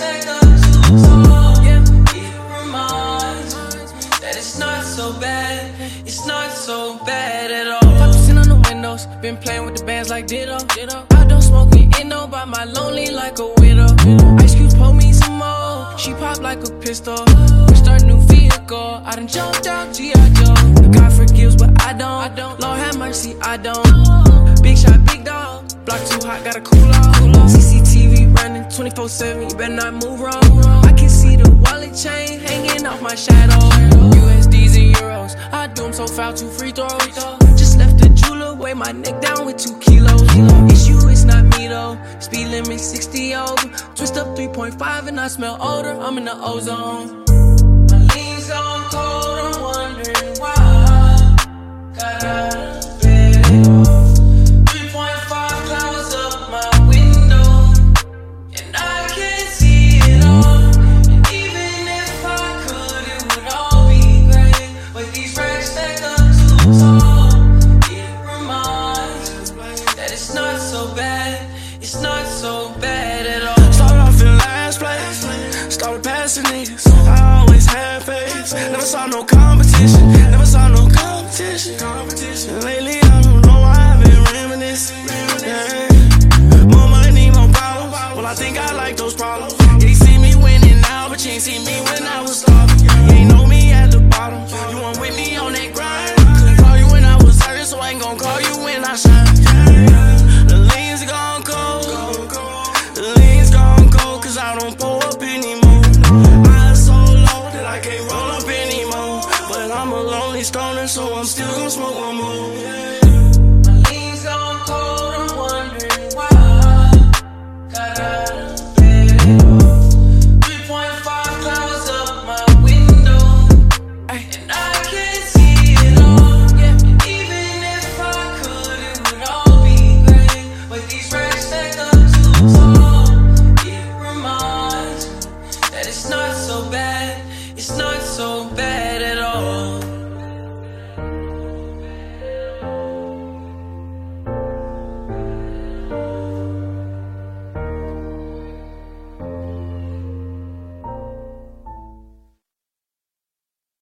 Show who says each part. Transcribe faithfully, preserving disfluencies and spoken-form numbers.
Speaker 1: stacked up too tall. Yeah, it reminds that it's not so bad. It's not so bad at all. Focusing on the windows, been playing with the bands like Ditto. Ditto. I don't smoke it, Indo, by my lonely like a widow. Ice Cube pour me some more, she pop like a pistol. We start a new vehicle, I done jumped out G I Joe. God forgives, but I don't. I don't. Lord have mercy, I don't. Big shot, big dog. Block too hot, gotta cool off. C C T V running twenty-four seven, you better not move wrong. I can see the wallet chain hanging off my shadow. U S Ds and euros, I do them so foul, two free throws. Just left the jeweler, weigh my neck down with two kilos. Issue, it's not me though. Speed limit sixty over. Twist up three point five and I smell odor. I'm in the ozone. My lean's on cold, I'm wondering why I got out of bed. three point five clouds up my window, and I can't see it all. And even if I could, it would all be great. But these racks stacked up too tall. It reminds that it's not so bad. It's not so bad at all.
Speaker 2: Started off in last place, started passing niggas. I always had faith, never saw no competition, never saw no competition. competition. Lately I don't know why I've been reminiscing. Yeah. More money, more problems. Well, I think I like those problems. You see me winning now, but you ain't see me when I was starving. You ain't know me at the bottom. You weren't with me on that grind. Couldn't call you when I was hurt, so I ain't gon' call you when I shine. The lanes gone cold. The lanes gone cold, cause I don't pull up anymore. Eyes so low that I can't roll up anymore. But I'm a lonely stoner, so I'm still gon' smoke one more.
Speaker 1: My lean's gone cold, I'm wondering why I got out of bed. three point five clouds up my window, and I can't see it all. Yeah, and even if I could, it would all be great. But these racks stacked up too tall. It reminds that it's not so bad. It's not so bad.